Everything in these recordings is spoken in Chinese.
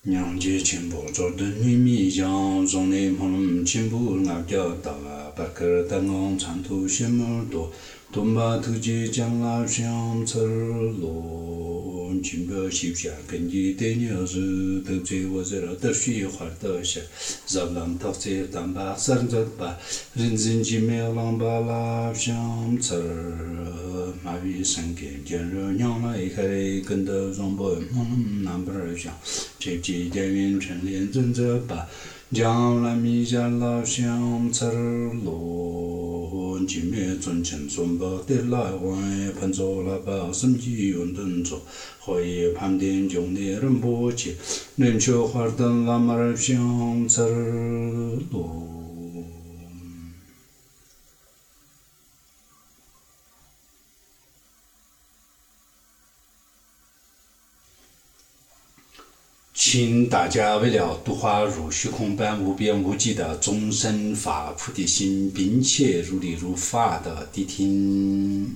娘家亲不做的女米酱，送你朋亲不俺家大，把个蛋昂长途些么多，东巴头街将老乡吃罗，亲不西下跟你的鸟是都追我这了都水花都下，让人到这蛋巴生着吧，人人几没人把老乡吃，马尾生根见热娘来开跟到容不南不儿想。这几天云成连真着吧，将来米家老乡吃罗，今面尊称孙宝的来玩，盘着了把生计用顿做，可以盘点中的人不起，能去花灯拉马儿乡吃罗。请大家为了度化如虚空般无边无际的众生发菩提心，并且如理如法的谛听。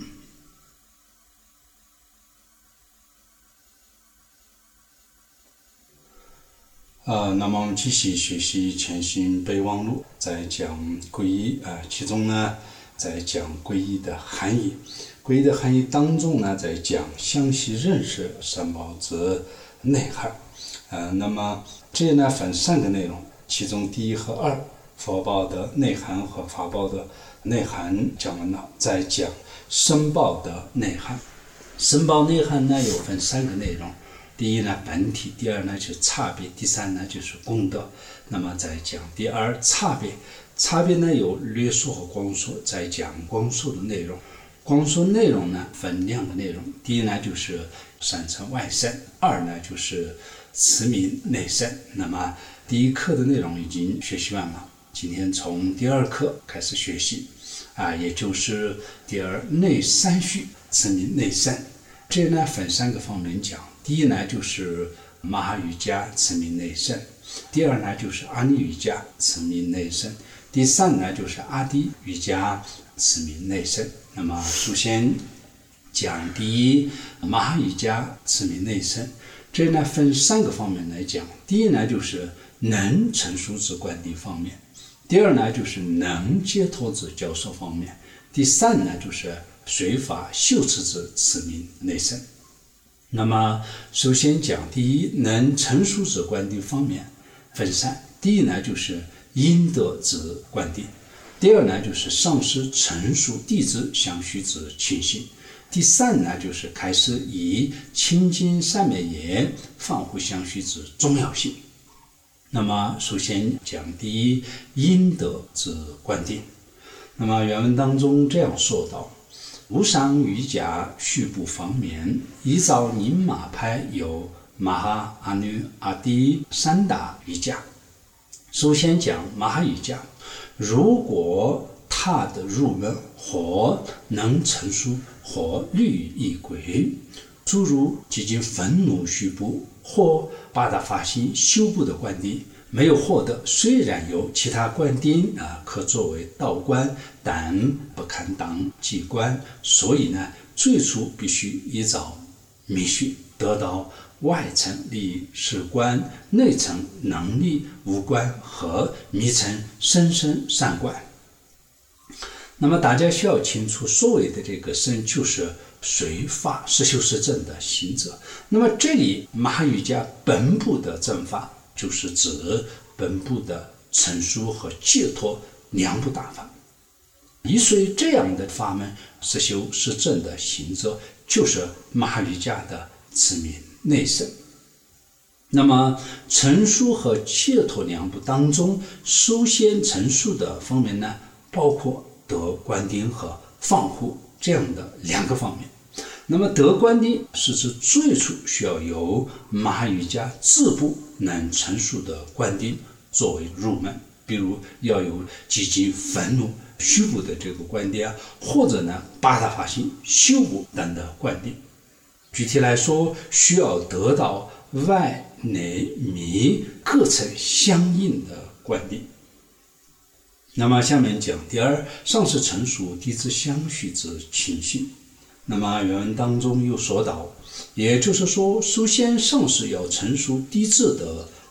那么我们继续学习全新备忘录，在讲皈依其中呢，在讲皈依的含义。皈依的含义当中呢，在讲详细认识三宝之内涵。那么这呢分3个内容，其中第1和2，佛报的内涵和法报的内涵讲完了，再讲僧报的内涵。僧报内涵呢有分3个内容，第1呢本体，第2呢就是差别，第3呢就是功德。那么再讲第2差别，差别呢有略说和光说，再讲光说的内容。光说内容呢分2个内容，第1呢就是三乘外圣，2呢就是持名内圣。那么第1课的内容已经学习完了，今天从第2课开始学习也就是第2内三序持名内圣。这呢分3个方面讲，第1呢就是马哈瑜伽持名内圣，第2呢就是阿尼瑜伽持名内圣，第3呢就是阿底瑜伽持名内圣。那么首先讲第1马哈瑜伽持名内圣，这呢分3个方面来讲。第1呢就是能成熟之观地方面，第2呢就是能解脱之教授方面，第3呢就是随法修持之持名内圣。那么首先讲第1能成熟之观地方面分3，第1呢就是因德之观地，第2呢就是上师成熟弟子相续之情形，第3呢就是开始以清净善美言放护相续之重要性。那么首先讲第1因德之观地。那么原文当中这样说道：无上瑜伽序部方面，依照宁玛派有马哈、阿耨、阿底3大瑜伽。首先讲马哈瑜伽，如果他的入门或能成熟或律仪轨，诸如接近愤怒序部或八大法心修部的观点没有获得，虽然有其他观点可作为道观，但不堪当即观，所以呢最初必须依照密序得到外层力士观，内层能力无观和密层深深善观。那么大家需要清楚，所谓的这个僧就是随法实修实证的行者。那么这里马哈瑜伽本部的正法，就是指本部的成熟和解脱2部大法。依随这样的法门实修实证的行者，就是马哈瑜伽的持名内圣。那么成熟和解脱2部当中，首先成熟的方面呢，包括得观定和放护这样的2个方面。那么得观定是指最初需要由马哈瑜伽自部能成熟的观定作为入门，比如要有积极愤怒虚部的这个观点或者呢八大法心修部等的观点。具体来说，需要得到外内密各层相应的观点。那么下面讲第2上师成熟弟子相续之情形。那么原文当中又说到，也就是说，首先上师要成熟弟子的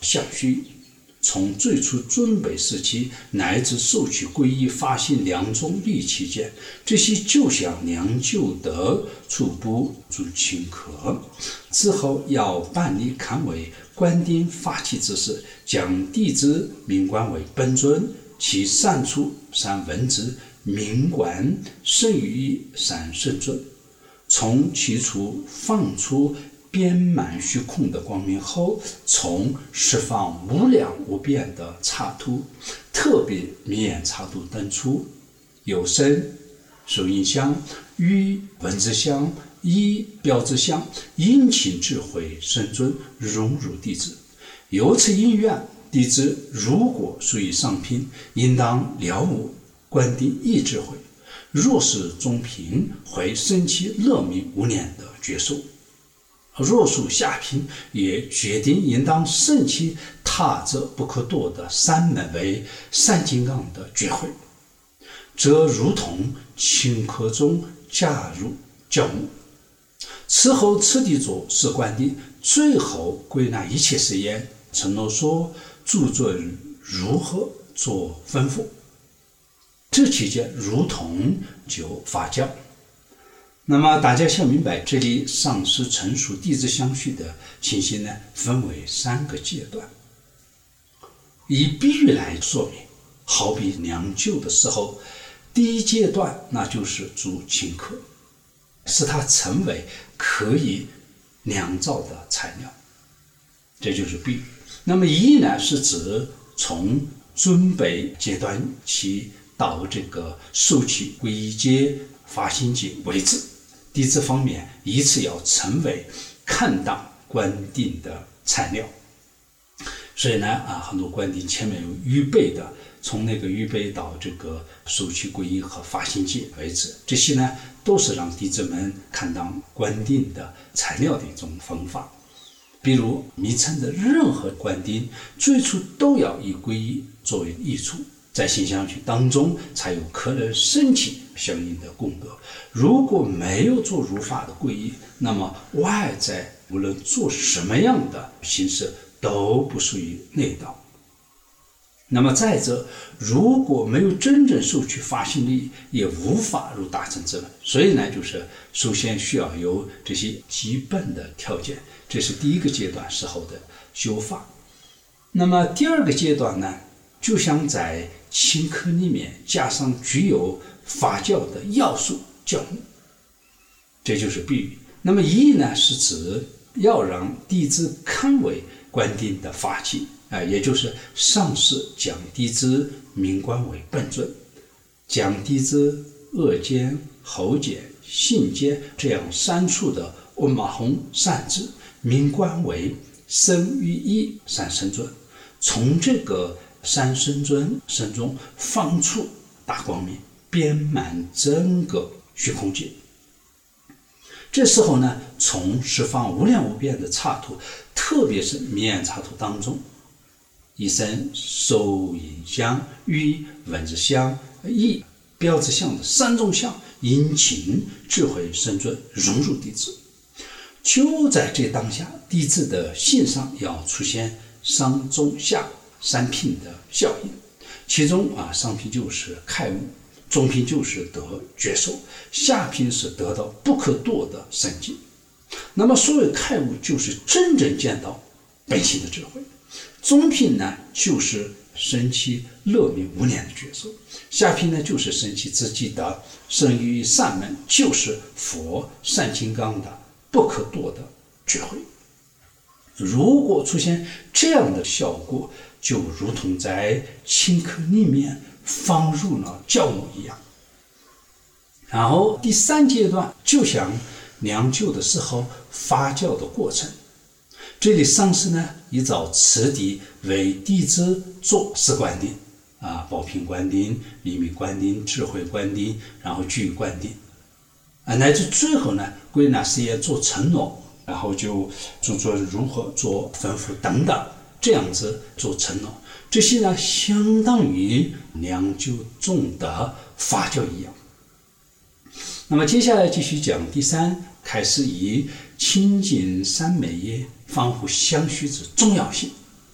相续，从最初准备时期乃至受取皈依发心两种力期间，这些就像良久的初步诸顷刻。之后要办理堪为观定发起之事，将弟子名观为本尊，其善处善文字名观胜于善圣尊。从其处放出遍满虚空的光明后，从十方无量无边的刹土，特别明眼刹土等处，有身、受印相、语、文字相、意、标志相，殷勤智慧圣尊融入弟子。由此因缘，弟子如果属于上品，应当了悟观定意智慧；若是中品，会生起乐迷无念的觉受；若属下品，也决定应当升起他者不可堕的三门为三金刚的觉慧。这如同顷刻中加入教目。此后次第做是观定，最后归纳一切实验，承诺说诸尊如何做吩咐。这期间如同就发教。那么大家想明白，这里上师陈述弟子相续的情形呢，分为3个阶段。以比喻来说明，好比酿酒的时候，第一阶段那就是诸顷刻，使它成为可以酿造的材料，这就是比喻。那么一呢，是指从准备阶段起到这个受起皈依阶、发心阶为止，弟子方面依次要成为看当观定的材料。所以呢，很多观定前面有预备的，从那个预备到这个受起皈依和发心阶为止，这些呢都是让弟子们看当观定的材料的一种方法。比如迷参的任何观定，最初都要以皈依作为益处，在心相续当中才有可能升起相应的功德。如果没有做如法的皈依，那么外在无论做什么样的形式都不属于内道。那么再者，如果没有真正受取发心力，也无法入大乘之门。所以呢，就是首先需要有这些基本的条件，这是第一个阶段时候的修法。那么第二个阶段呢，就像在顷刻里面加上具有法教的要素教目，这就是比喻。那么意呢，是指要让弟子堪为观定的法器，也就是上师将弟子名观为本尊，将弟子恶见、后见、信见这样3处的嗡嘛吽善知名观为身与意三圣尊，从这个三圣尊身中放出大光明，遍满整个虚空界。这时候呢，从十方无量无边的刹土，特别是明眼刹土当中，以身、受、印相、语、文字相、意、标志相的3种相，殷勤智慧圣尊融入弟子。就在这当下，弟子的性上要出现上中下3品的效应，其中上品就是开悟，中品就是得觉受，下品是得到不可堕的圣境。那么所谓开悟，就是真正见到本性的智慧；中品呢，就是升起乐迷无念的觉受；下品呢，就是升起自己的生于善门，就是佛善金刚的不可堕的觉慧。如果出现这样的效果，就如同在顷刻里面放入了酵母一样。然后第3阶段，就像酿酒的时候发酵的过程，这里上师呢依照次第为弟子做4观定，宝品观定、厘米观定、智慧观定，然后具观定，乃至最后呢归纳实验做承诺，然后就诸尊如何做吩咐等等，这样子做承诺。这些呢相当于酿酒中的发酵一样。那么接下来继续讲第3，开始以清净三昧业防护相续之重要性。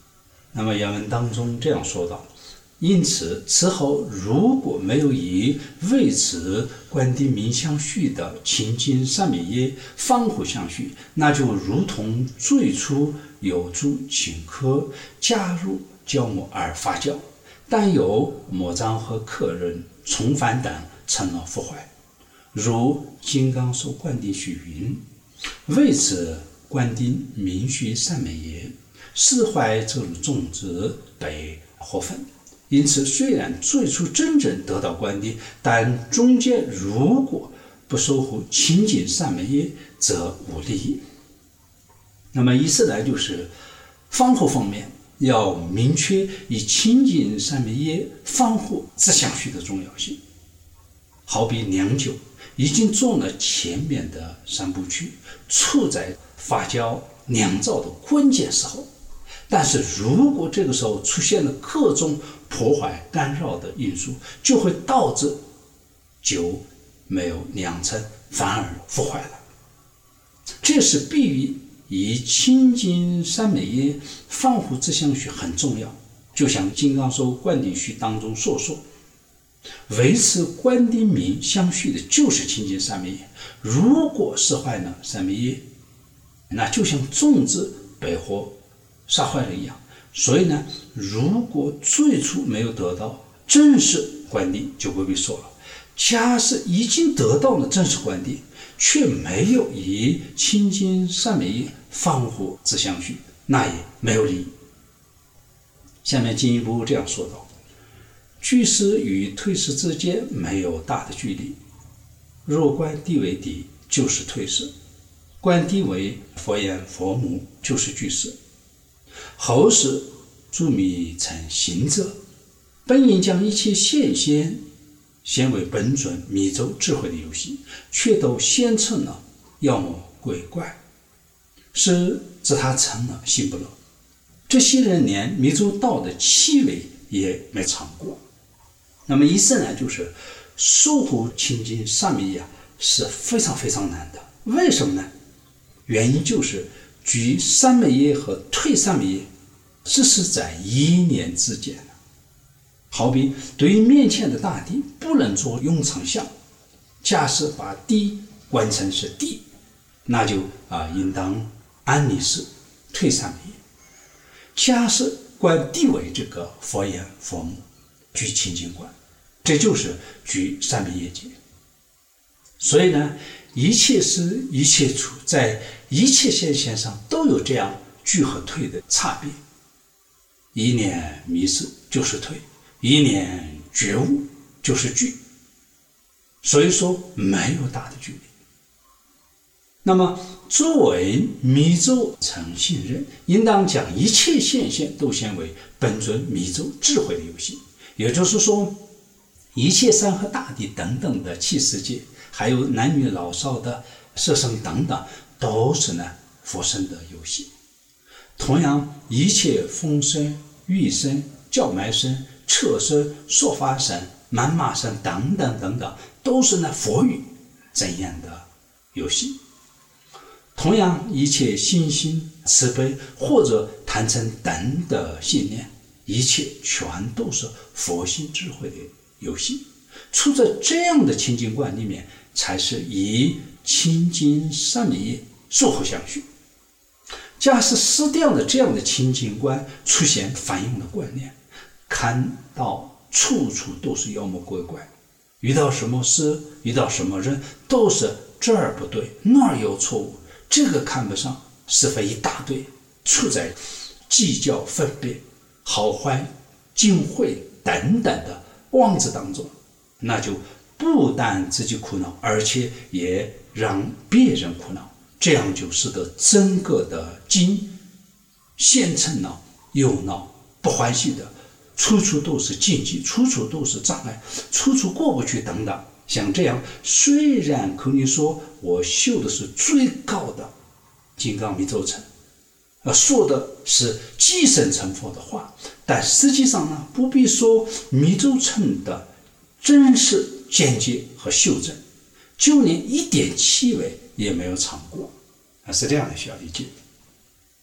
那么原文当中这样说道：因此此后如果没有以为此官丁民相续的清净善美业防护相续，那就如同最初有诸请客加入教母而发教，但有魔障和客人从犯等成了腐坏。如金刚手灌顶许云：为此灌顶民续善美业，释怀这种种子被活分。因此虽然最初真正得到灌顶，但中间如果不守护清净善美业，则无利益。那么意思呢，就是防护方面要明确以清净善美业防护自相续的重要性。好比酿酒已经做了前面的3部曲，处在发酵酿造的关键时候，但是如果这个时候出现了各种破坏干扰的因素，就会导致酒没有酿成，反而腐坏了。这是比喻以清净善美业防护自相续很重要，就像金刚手灌顶须当中所说，维持灌顶民相续的就是清净善美业。如果释坏了善美业，那就像种子被火杀坏了一样。所以呢，如果最初没有得到正式灌顶，就不必说了。假使已经得到了正式灌顶，却没有以清净善美业防护自相续，那也没有利益。下面进一步这样说道：居士与退失之间没有大的距离，若观地为底，就是退失；观地为佛言佛母，就是居士。后世诸迷成行者，本应将一切现象先为本尊迷咒智慧的游戏，却都先成了妖魔鬼怪，是自他成了心不乐。这些人连迷咒道的气味也没尝过。那么意思呢，就是守护清净善美业是非常非常难的。为什么呢？原因就是举善美业和退善美业只是在一念之间。好比对于面前的大地不能做永常相，假使把地观成是地，那就应当安立是退善美业。假使观地为这个佛言佛母，具清净观，这就是具善美业界。所以呢，一切时一切处，在一切现象上都有这样具和退的差别。一念迷失就是退，一念觉悟就是具，所以说没有大的距离。那么作为迷咒成信任，应当将一切现象都先为本尊迷咒智慧的游戏。也就是说，一切山河大地等等的器世界，还有男女老少的色声等等，都是呢佛身的游戏。同样，一切风声、雨声、叫卖声、车声、说法声、谩骂声等等等等，都是呢佛语怎样的游戏。同样，一切信心、慈悲或者贪嗔等的信念，一切全都是佛性智慧的游戏。处在这样的清净观里面，才是以清净善美业守护相续。假使失掉了这样的清净观，出现反应的观念，看到处处都是妖魔鬼怪，遇到什么事，遇到什么人，都是这儿不对，那儿有错误，这个看不上，是非一大堆，处在计较分别、好坏、忌讳等等的妄执当中，那就不但自己苦恼，而且也让别人苦恼，这样就使得整个的经现成了忧恼不欢喜的，处处都是禁忌，处处都是障碍，处处过不去等等。像这样，虽然口里说我修的是最高的金刚密咒层，说的是寄生成佛的话，但实际上呢，不必说密咒层的真实见解和修正，就连一点气味也没有尝过，是这样的需要理解。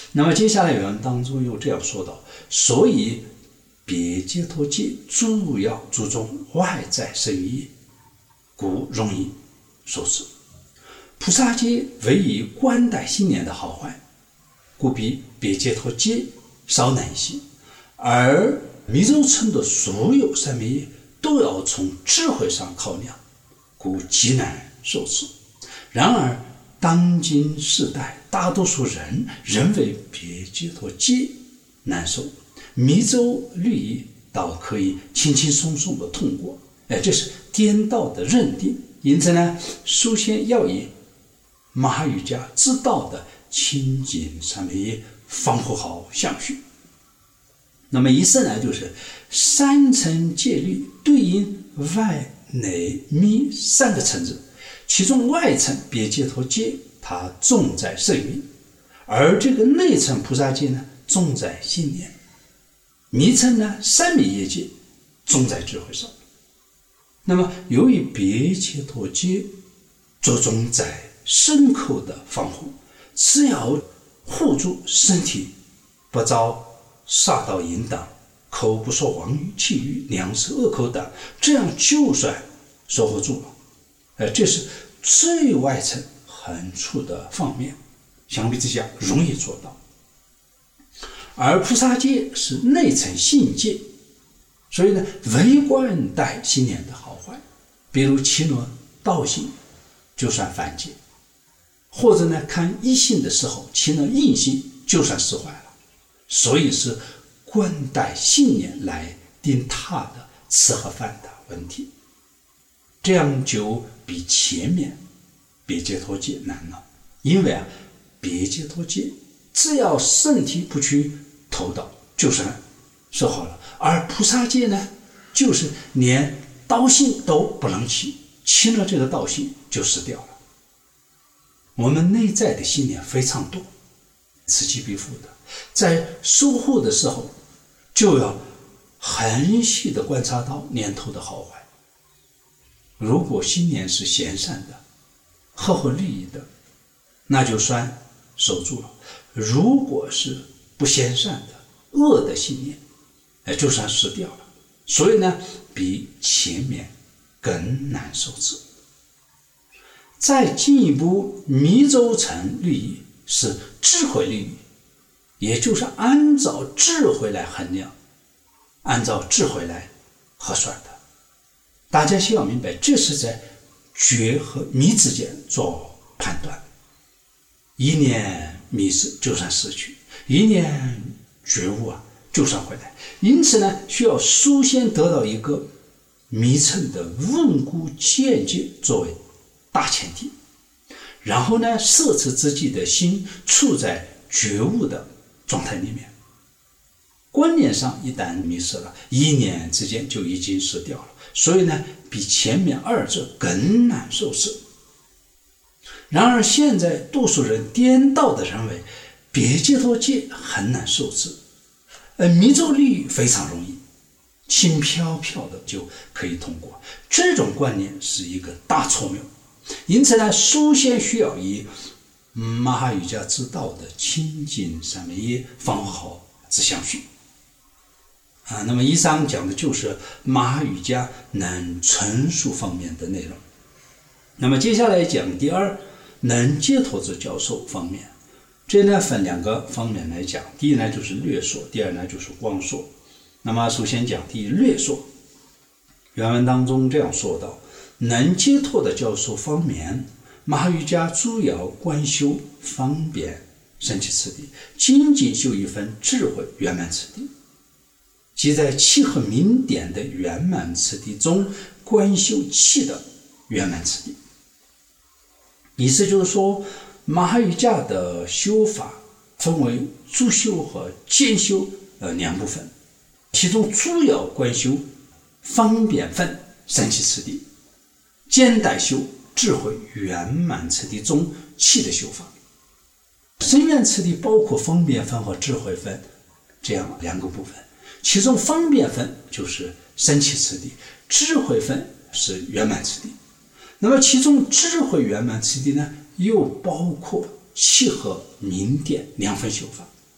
那么接下来原文当中又这样说道：所以别解脱戒主要注重外在胜义，故容易受持。菩萨戒为以观待心念的好坏，故比别解脱戒稍难一些。而密咒称的所有三昧业都要从智慧上考量，故极难受持。然而当今世代大多数人认为别解脱戒难受，密咒律仪倒可以轻轻松松的通过，这是颠倒的认定。因此呢，首先要以马哈瑜伽之道的清净三昧业防护好相续。那么以上呢，就是三层戒律对应外内密三个层次，其中外层别解脱戒它重在胜义，而这个内层菩萨戒呢重在信念，密层呢三昧业戒重在智慧上。那么由于别解脱戒着重在身口的防护，只要护住身体不遭杀盗淫荡，口不说妄语绮语两舌恶口等，这样就算守护住了。这是最外层横处的方面，相比之下容易做到。而菩萨戒是内层信戒，所以呢，微观待心念的好坏，比如起了道心就算犯戒，或者呢看异性的时候起了印性就算释怀了。所以是观待信念来定他的吃和饭的问题，这样就比前面别解脱戒难了。因为别解脱戒只要身体不去偷盗就算说好了，而菩萨戒呢，就是连道心都不能起，起了这个道心就失掉了。我们内在的信念非常多，此起彼伏的，在守护的时候就要很细的观察到念头的好坏。如果心念是贤善的合乎利益的，那就算守住了；如果是不贤善的恶的信念，就算失掉了。所以呢，比前面更难受持。再进一步，密咒层律仪是智慧律仪，也就是按照智慧来衡量，按照智慧来核算的。大家需要明白，这是在觉和迷之间做判断。一念迷失就算失去，一念觉悟就算回来。因此呢，需要首先得到一个迷层的稳固见解作为大前提，然后呢，设置自己的心处在觉悟的状态里面。观念上一旦迷失了，一念之间就已经失掉了。所以呢，比前面二者更难受持。然而现在多数人颠倒的认为别解脱戒很难受持，而密咒律非常容易，轻飘飘的就可以通过。这种观念是一个大错谬。因此呢，首先需要以马哈瑜伽之道的清净三昧业防护好自相续。那么以上讲的就是马哈瑜伽能陈述方面的内容。那么接下来讲第二，能解脱之教授方面。这呢分两个方面来讲，第一呢就是略说，第二呢就是光说。那么首先讲第一，略说。原文当中这样说道：能解脱的教授方面，马哈瑜伽主要观修方便神奇次第，仅仅修一分智慧圆满次第，即在气和明点的圆满次第中观修气的圆满次第。意思就是说，马哈瑜伽的修法分为主修和兼修两部分，其中主要观修方便分神奇次第，兼带修智慧圆满次第中气的修法。深圆次第包括方便分和智慧分这样两个部分，其中方便分就是神奇次第，智慧分是圆满次第。那么其中智慧圆满次第呢，又包括气和明点两分修法。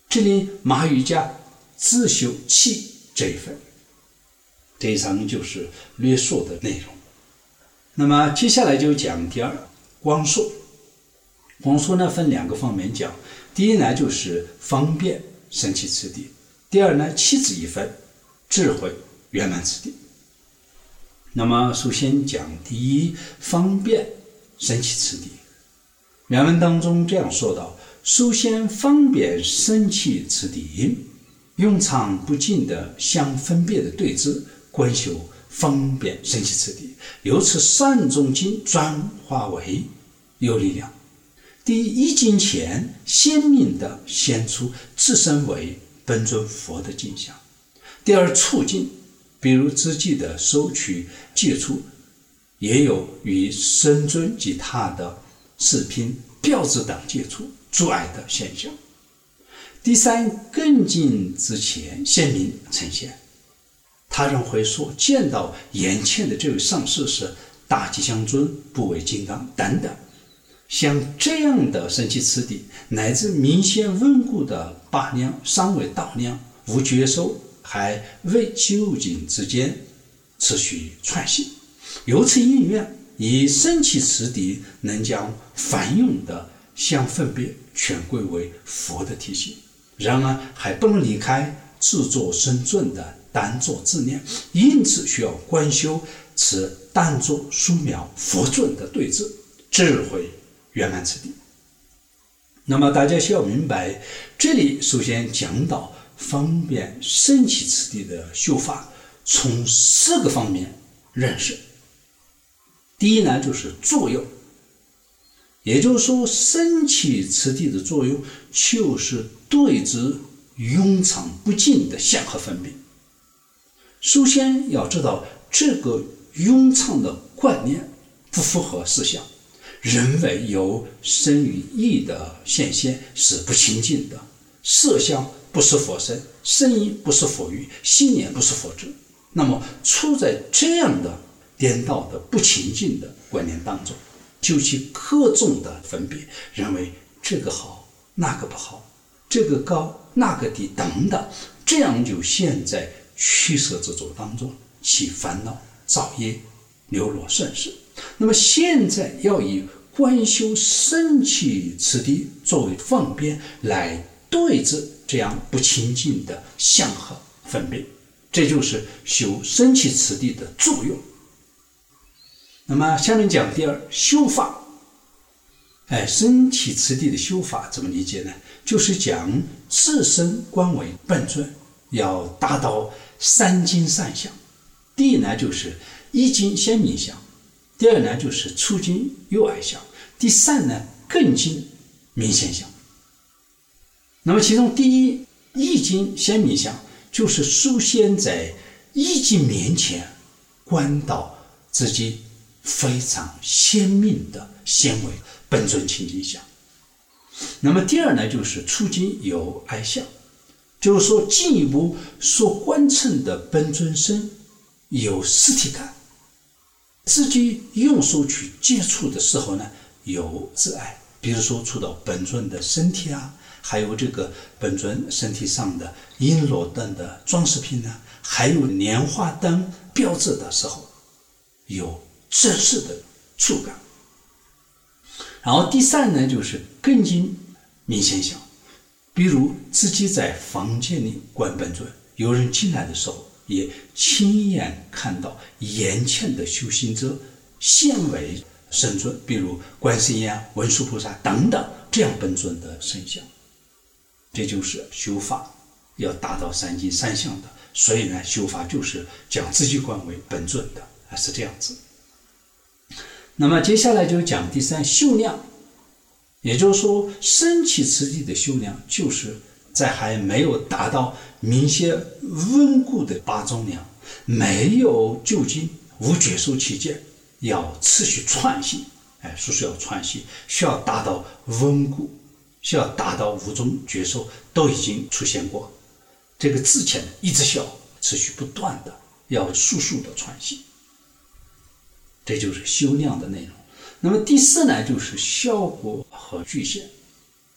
这里马语加自修气这一份。这一章就是略说的内容。那么接下来就讲第二，光说。光说呢分两个方面讲，第一呢就是方便神奇次第，第二呢气质一分，智慧圆满次第。那么首先讲第一，方便神奇次第。原文当中这样说道：首先方便神奇次第，用常不尽的相分别的对峙，观修方便神奇次第，由此三种经转化为有力量。第一境前鲜明地显出自身为本尊佛的景象。第二促进，比如自己的手取接触，也有与神尊及他的饰品标志等接触阻碍的现象。第三，更近之前鲜明呈现，他人会说见到眼前的这位上师是大吉祥尊、不为金刚等等。像这样的神奇次第，乃至明显稳固的八量、尚未到量、无觉受，还未究竟之间持续串行，由此因缘，以神奇次第能将凡用的相分别全归为佛的体系，然而还不能离开自作神尊的单作自念，因此需要观修此单作殊妙佛尊的对峙，智慧圆满次第。那么大家需要明白，这里首先讲到方便神奇次第的修法，从4个方面认识。第一呢，就是作用，也就是说神奇次第的作用就是对治庸常不尽的相和分别。首先要知道，这个庸常的观念不符合思想，认为有身与意的显现是不清净的，色相不是佛身，声音不是佛语，信念不是佛智。那么处在这样的颠倒的不清净的观念当中，就其各种的分别，认为这个好那个不好，这个高那个低等等，这样就陷在取舍之中当中，其烦恼造业流落甚是。那么现在要以观修神奇次第作为方便来对治这样不清净的相和分别，这就是修神奇次第的作用。那么下面讲第二，修法。神奇次第的修法怎么理解呢？就是将自身观为本尊，要达到3境3相。第一呢，就是一境先明相；第二呢，就是初境有爱相；第三呢，更境明显相。那么其中第一，一境先明相，就是首先在一境面前观到自己非常鲜明的显为本尊清净相。那么第二呢，就是初境有爱相，就是说进一步所观成的本尊身有实体感，自己用手去接触的时候呢，有自爱，比如说触到本尊的身体啊，还有这个本尊身体上的璎珞等的装饰品呢，还有莲花灯标志的时候，有真实的触感。然后第三呢，就是更境明显相，比如自己在房间里观本尊，有人进来的时候，也亲眼看到眼前的修行者现为神尊，比如观世音、文殊菩萨等等这样本尊的身相。这就是修法要达到3境3相的，所以呢，修法就是将自己观为本尊的，是这样子。那么接下来就讲第三，修量。也就是说神奇次第的修量，就是在还没有达到明显稳固的8种量，没有究竟无觉受期间，要持续串习。说是要串习，需要达到稳固，需要达到5种觉受都已经出现过，这个之前一直需要持续不断的要速速的串习，这就是修量的内容。那么第4呢，就是效果和局限。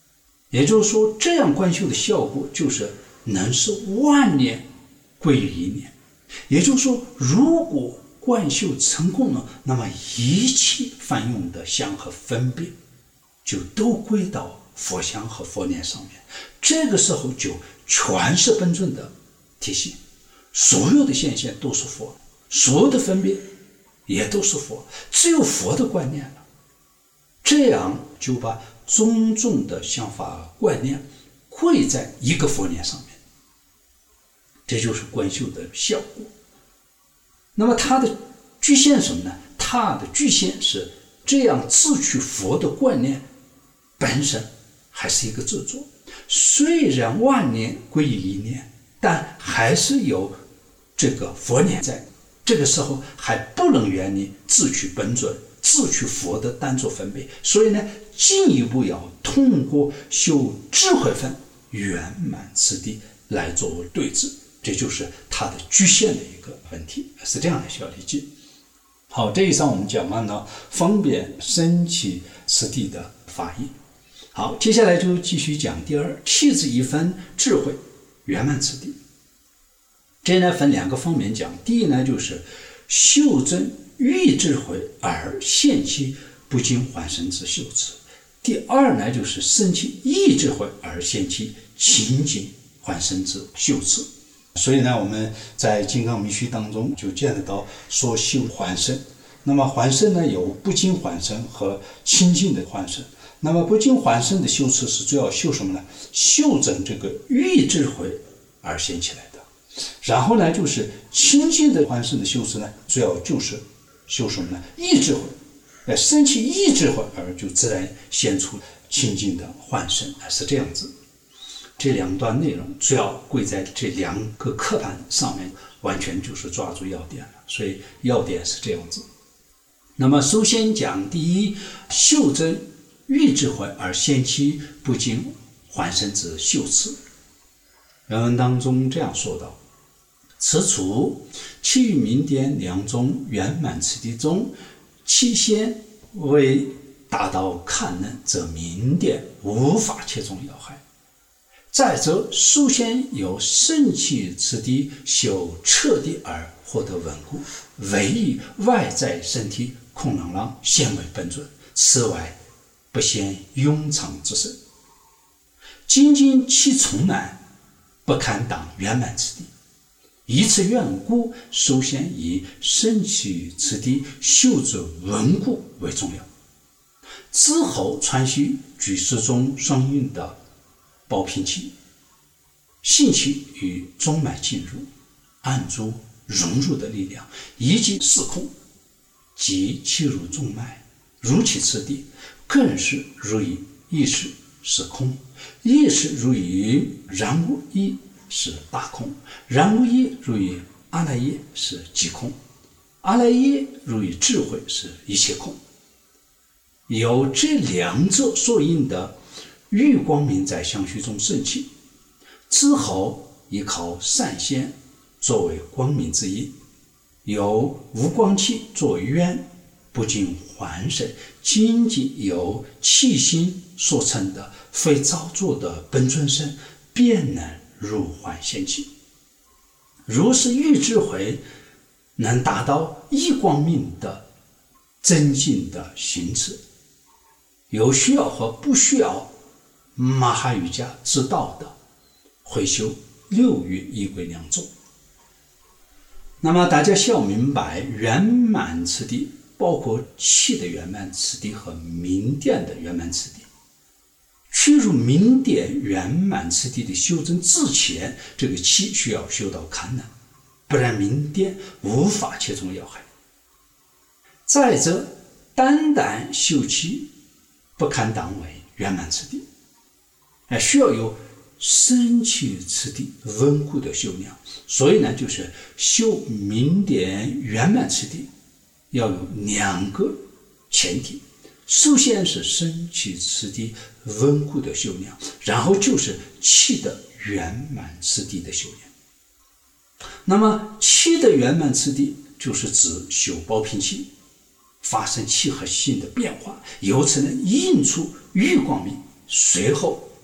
也就是说，这样观修的效果就是能使万年归于一年。也就是说，如果观修成功了，那么一切泛用的相和分别就都归到佛相和佛念上面。这个时候就全是本尊的体系，所有的现象都是佛，所有的分别也都是佛，只有佛的观念了。这样就把种种的想法观念汇在一个佛念上面，这就是观修的效果。那么它的局限什么呢？它的局限是这样自取佛的观念本身还是一个执着，虽然万年归于一念，但还是有这个佛念在，这个时候还不能远离自取本尊、自取佛的单独分别，所以呢，进一步要通过修智慧分圆满次第来作为对治，这就是它的局限的一个问题，是这样的需要理解。好，这一章我们讲完了方便升起次第的法义。好，接下来就继续讲第二，气质一分智慧圆满次第。这呢分两个方面讲，第一呢就是修真欲智慧而现其不净还生之修持，第二呢就是生起意智慧而现其清净还生之修持。所以呢，我们在金刚密续当中就见得到说修还生。那么还生呢有不净还生和清净的还生。那么不净还生的修持是主要修什么呢？修整这个欲智慧而现起来的。然后呢，就是清净的还生的修持呢，主要就是修什么呢？意智慧，生起意智慧而就自然现出清净的还生，是这样子。这两段内容主要归在这两个课盘上面，完全就是抓住要点了，所以要点是这样子。那么首先讲第一，修真欲智慧而现其不净还生之修持。原文当中这样说道：此处其余明典两种圆满次第中，其先为达到堪能，则明典无法切中要害。再则首先由升起次第修彻底而获得稳固，唯以外在身体空朗朗现为本尊，此外不现永长之身。仅仅其从难，不堪当圆满次第。以此缘故，首先以升起次第修之稳固为重要，之后传续举世中双运的包平气、性气与中脉进入、按住、融入的力量，以及四空，即气入中脉，如其次第，更是如以意识是空，意识如以然无一是大空，然无一如以阿赖耶是即空，阿赖耶如以智慧是一切空。由这两者所应的欲光明在相续中升起，之后依靠善现作为光明之一，由无光气作为缘，不净还生，仅仅由气心所成的非造作的本尊身，便能入还现起。如是欲智慧能达到一光明的增进的行持，有需要和不需要马哈瑜伽之道的，会修六欲一归两种。那么大家需要明白，圆满次第包括气的圆满次第和明典的圆满次第。去入明典圆满次第的修正之前，这个气需要修到堪能，不然明典无法切中要害。再者，单单修气不堪当为圆满次第，需要有升起次第稳固的修养。所以呢，就是修明典圆满次第要有两个前提，首先是升起次第稳固的修养，然后就是气的圆满次第的修养。那么气的圆满次第就是指修包平气，发生气和性的变化，由此呢映出欲光明，随后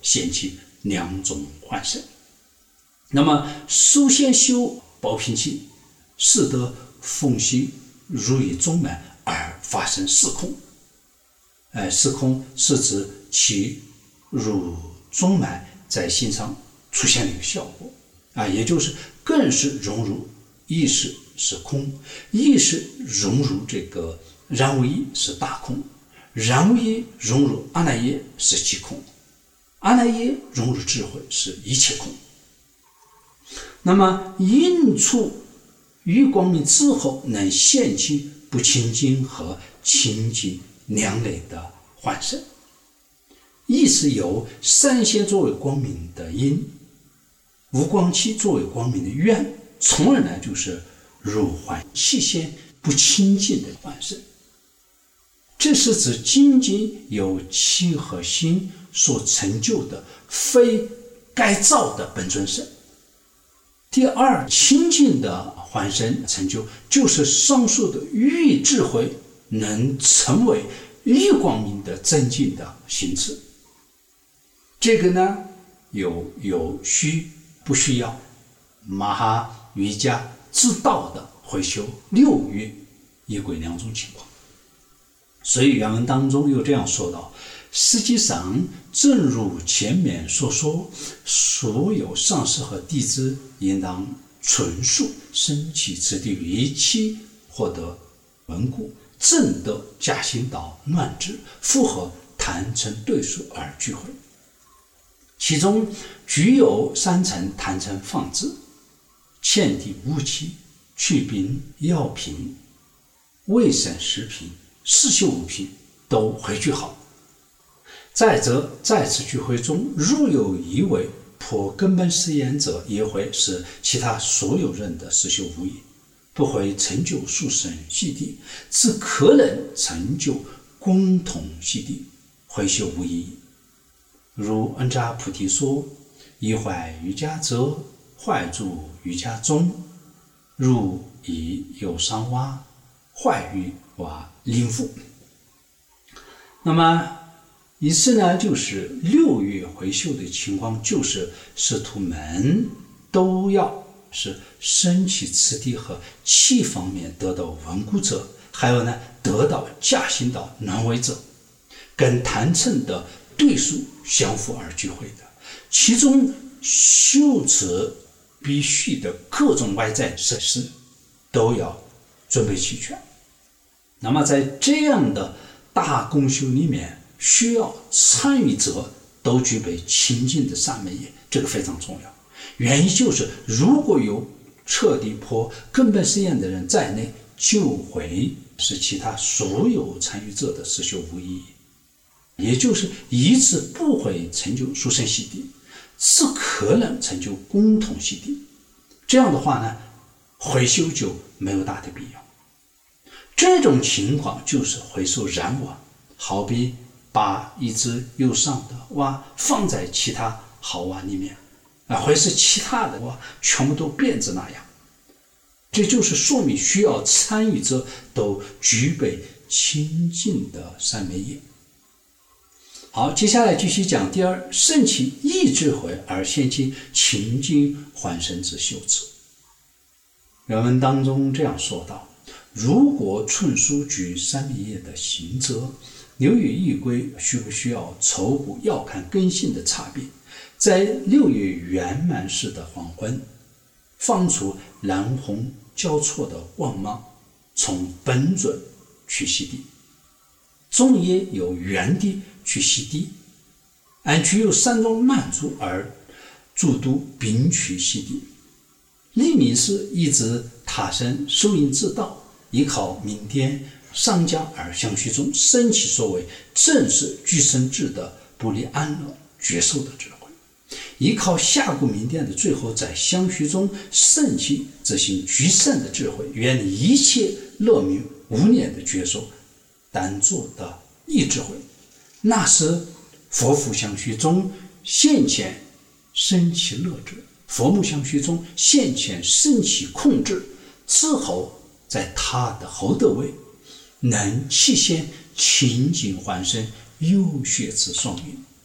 现其两种幻身。那么首先修宝瓶气，使得缝隙入于中脉而发生四空。四空是指其入中脉在心上出现了一个效果也就是更是融入意识是空，意识融入这个然无一是大空，然无一融入阿赖耶是即空，阿赖耶融入智慧是一切空。那么因处于光明之后，能现其不清净和清净两类的幻身。意识由三线作为光明的因，无光气作为光明的愿，从而呢就是入幻气线不清净的幻身。这是指仅仅由气和心所成就的非改造的本尊身。第二，清净的幻身成就，就是上述的欲智慧能成为欲光明的增进的形式。这个呢有需不需要马哈瑜伽之道的会修六欲一归两种情况。所以原文当中又这样说道，实际上正如前面所说，所有上师和弟子应当纯素升起此地为期，获得稳固正德加行道乱智，符合坛城对数而聚会。其中具有三层坛城放置、欠地武器、去病药品、卫生食品、饰绣物品都汇聚好。再则在此聚会中，如有一位破根本誓言者，也会使其他所有人的实修无益，不会成就殊胜悉地，只可能成就共同悉地，会修无益。如恩扎菩提说，以坏瑜伽者，坏住瑜伽中，如以有伤蛙，坏于蛙灵腹。那么意思呢，就是六欲回修的情况，就是师徒们都要是升起次第和气方面得到稳固者，还有呢得到加行道难为者，跟坛城的对数相符而聚会的。其中修持必须的各种外在设施都要准备齐全。那么在这样的大共修里面，需要参与者都具备清净的三昧业，这个非常重要。原因就是如果有彻底破根本誓言的人在内，就会使其他所有参与者的实修无意义，也就是一次不会成就殊胜悉地，只可能成就共同悉地。这样的话呢，回修就没有大的必要。这种情况就是回收燃瓦，好比把一只有伤的蛙放在其他好蛙里面会使其他的蛙全部都变成那样。这就是说明需要参与者都具备清净的三昧业。好，接下来继续讲第二，升起意智慧而现其清净幻身之修持。原文当中这样说道，如果纯属具三昧业的行者，六欲一归需不需要筹补要看根性的差别，在六欲圆满时的黄昏，放出蓝红交错的光芒，从本尊去悉地，中也有原地去悉地，按具有三种满足而诸度并去悉地。立名是一直他生受因之道，依靠明典上将而相续中升起所谓正是具身智的不离安乐觉受的智慧，依靠下顾明典的最后在相续中升起这行具身的智慧，远离一切乐名无念的觉受，单做的意智慧，那是佛父相续中现前升起乐智，佛目相续中现前升起控制，之后在他的后德位能气现清净幻身有学之双运。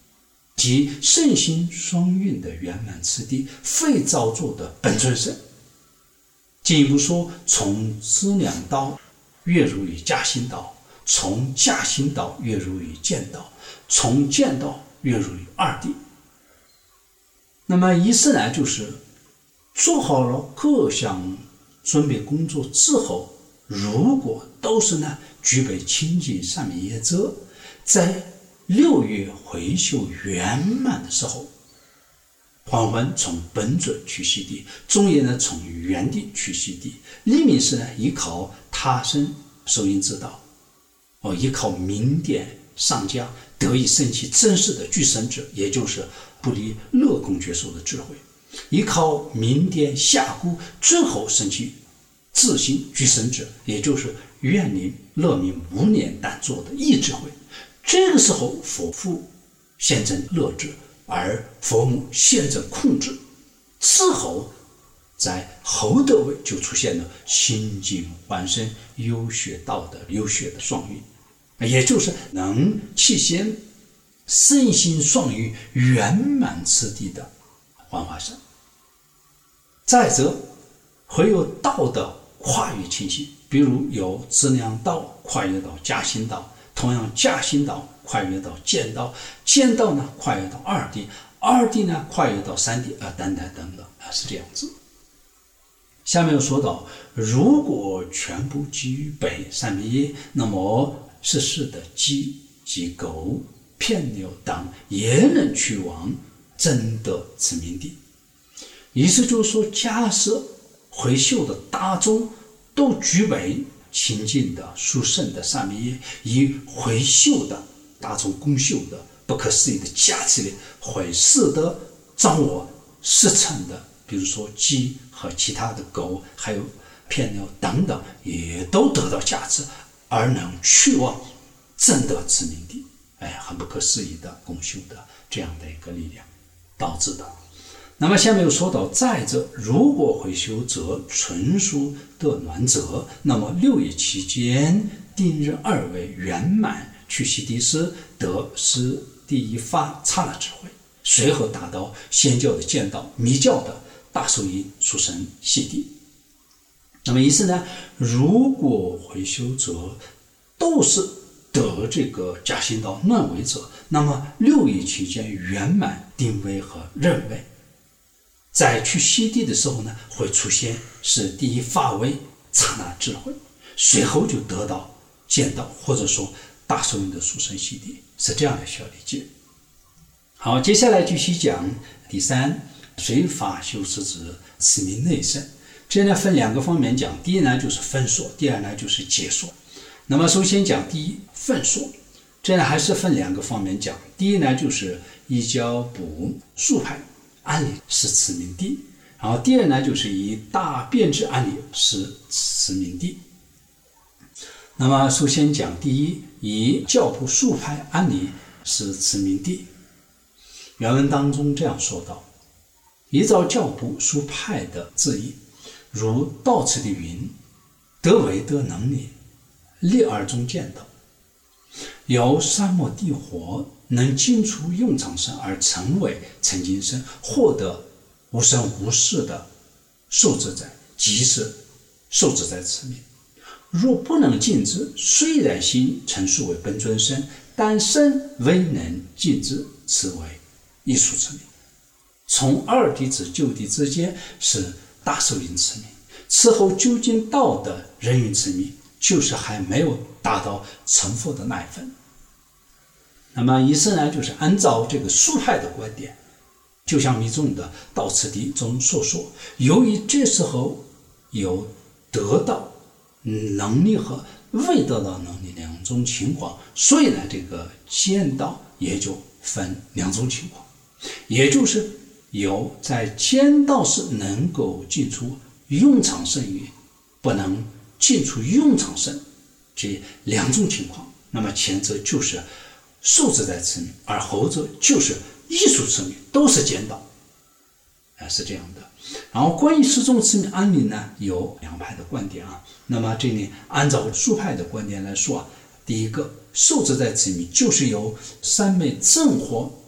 即圣心双运的圆满次第，废造作的本尊身。进一步说，从资粮道跃入于驾心道，从驾心道跃入于见道，从见道跃入于二谛。那么意思呢，就是做好了各项准备工作之后，如果都是呢具备清净善美业者，在6月回修圆满的时候，还魂从本尊去悉地，中夜呢从原地去悉地，立命时呢依靠他生受因之道，依靠明点上将得以升起真实的具身者，也就是不离乐空觉受的智慧，依靠明点下估最后升起自性具身者，也就是愿灵乐明无念但作的意智慧。这个时候佛父现证乐智，而佛母现证控制，之后在后德位就出现了心净还生优学道的优学的双运，也就是能体现身心双运圆满次第的还化身。再者会有道的跨越情形，比如有资粮道跨越到驾心道，同样驾心道跨越到见道，见道呢跨越到二谛，二谛呢跨越到三谛，等等等等，是这样子。下面又说到，如果全部具备三昧业，那么世事的鸡及狗、片牛等也能去往真得此名地。意思就是说，假设回修的大众都具备清净的殊胜的三昧业，以回修的大众共修的不可思议的加持力，会使得掌握实诚的，比如说鸡和其他的狗还有片牛等等，也都得到加持，而能去往真得此名地。很不可思议的共修的这样的一个力量导致的。那么下面又说到，再者，如果回修者纯属得暖者，那么6月期间定日2位圆满去悉地时，得是第一发刹那智慧，随后达到仙教的见道、密教的大受因出生悉地。那么意思呢，如果回修者都是得这个驾心道暖位者，那么6月期间圆满定位和认位，在去悉地的时候呢，会出现是第一发位刹那智慧，随后就得到见道，或者说大受因的殊胜悉地，是这样的需要理解。好，接下来继续讲第三，随法修持之此名内圣。这呢分2个方面讲，第一呢就是分说，第二呢就是解说。那么首先讲第一分说，这呢还是分2个方面讲。第一呢就是依教部数派案例是此名地，然后第二呢就是以大变质案例是此名地。那么首先讲第一，以教部数派案例是此名地。原文当中这样说道：依照教部数派的字义，如道次的云，得为得能力，立二中见道，由三摩地火能进出用场身而成为成净身，获得无生无世的受自在，即是受自在此名。若不能尽之，虽然心陈述为本尊身，但身未能尽之，此为艺术之名。从二谛至就谛之间是大受因之名，此后究竟道的人云之名，就是还没有达到成佛的那一分。那么意思呢，就是按照这个数派的观点，就像密宗的道次第中所说，由于这时候有得到能力和未得到能力2种情况，所以呢这个见道也就分2种情况，也就是有在见道时能够进出用场身与不能进出用场身这2种情况。那么前者就是受自在此名，而后者就是艺术此名，都是见道，是这样的。然后关于十种此名案例呢，有2派的观点啊。那么这里按照数派的观点来说，第一个受自在此名就是由三昧正火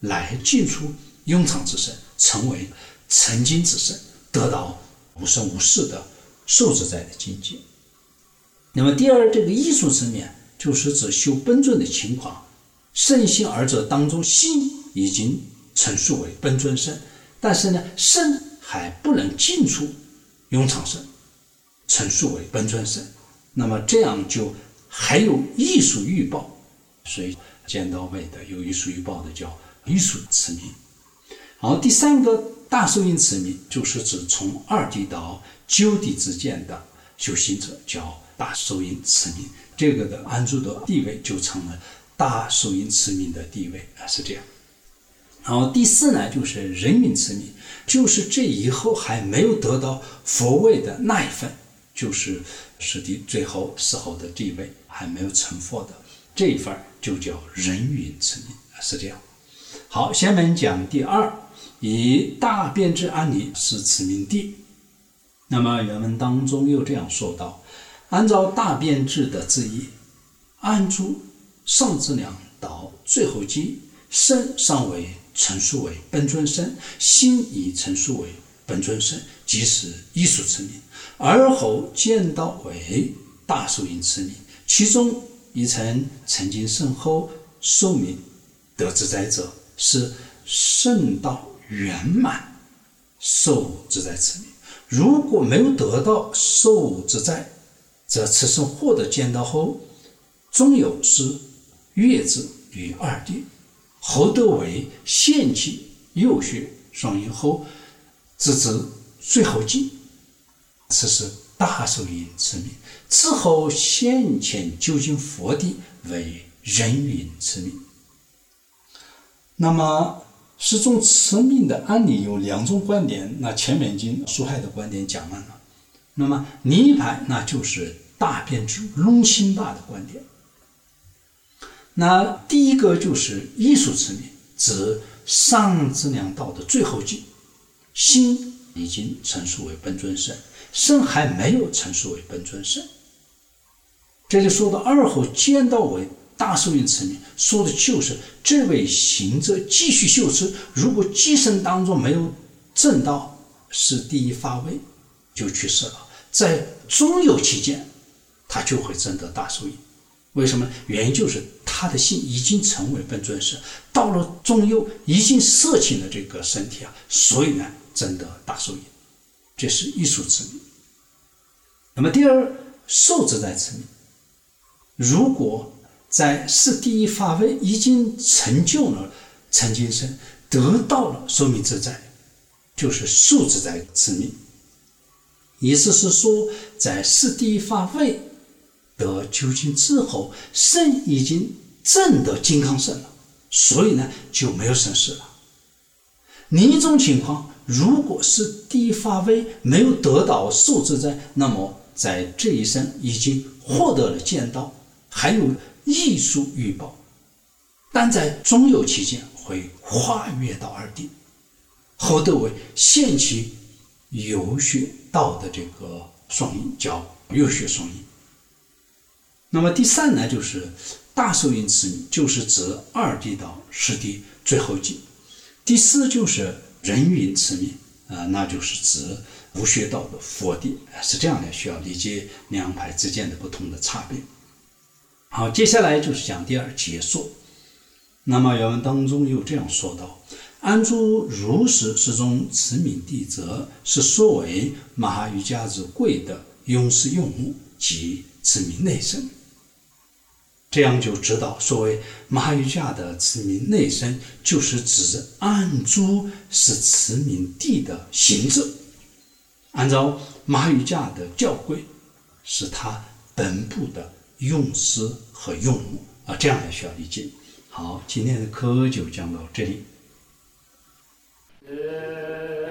来进出永藏之身，成为沉静之身，得到无生无世的受自在的境界。那么第二，这个艺术层面就是指修本尊的情况，身心二者当中，心已经陈述为本尊身，但是呢，身还不能进出永藏身，陈述为本尊身。那么这样就还有艺术欲报，所以见到位的有艺术欲报的叫艺术持名。好，第三个大受印持名，就是指从二地到九地之间的修行者，叫大受印持名。这个的安住的地位就成了大受印持名的地位，是这样。然后第四呢，就是人云持名，就是这以后还没有得到佛位的那一份，就是实地最后死后的地位还没有成佛的这一份，就叫人云持名，是这样。好，下面讲第二，以大辩智安尼是持名地。那么原文当中又这样说道：按照大辩智的字义，安住上资粮到最后际，身尚未陈述为本尊身，心已陈述为本尊身，即是艺术持名。而后见到为大受印持名，其中一层曾经甚后受名得自在者，是圣道圆满受自在持名。如果没有得到受自在，则此生获得见到后，终有是月之于二地，后得为现起右穴双阴后，直至最后际，此是大受印持名。此后现前究竟佛地为人云持名。那么十种持名的案例有两种观点，那前面已经苏亥的观点讲完了。那么另一派那就是大辩智龙钦巴的观点。那第一个就是艺术持名，指上资粮道的最后际，心已经陈述为本尊身，身还没有陈述为本尊身。这里说到二后见到为大受印持名，说的就是这位行者继续修持，如果机身当中没有证到是第一发位，就去世了，在中有期间他就会证得大受印。为什么？原因就是他的心已经成为本尊身，到了中有已经摄起了这个身体所以呢证得大受印，这是艺术持名。那么第二，受自在持名，如果在是第一发位已经成就了沉静身，得到了寿命自在，就是受自在持名。意思是说，在是第一发位得究竟之后，身已经证得金刚身了，所以呢就没有生死了。另一种情况，如果是第一发位没有得到受自在，那么在这一生已经获得了见道，还有艺术欲报，但在中有期间会跨越到二地，后得为现起有学道的这个双印，叫有学双印。那么第三呢，就是大受印持名，就是指二地到十地最后际。第四就是人云持名，那就是指无学道的佛地，是这样的，需要理解两派之间的不同的差别。好，接下来就是讲第二解说。那么原文当中又这样说道：安住如是十种持名地者，是说为马哈瑜伽之贵的用事用目及持名内身。这样就知道，所谓马哈瑜伽的持名内身，就是指安住是持名地的行者。按照马哈瑜伽的教规，是他本部的用事和用目这样也需要理解。好，今天的课就讲到这里。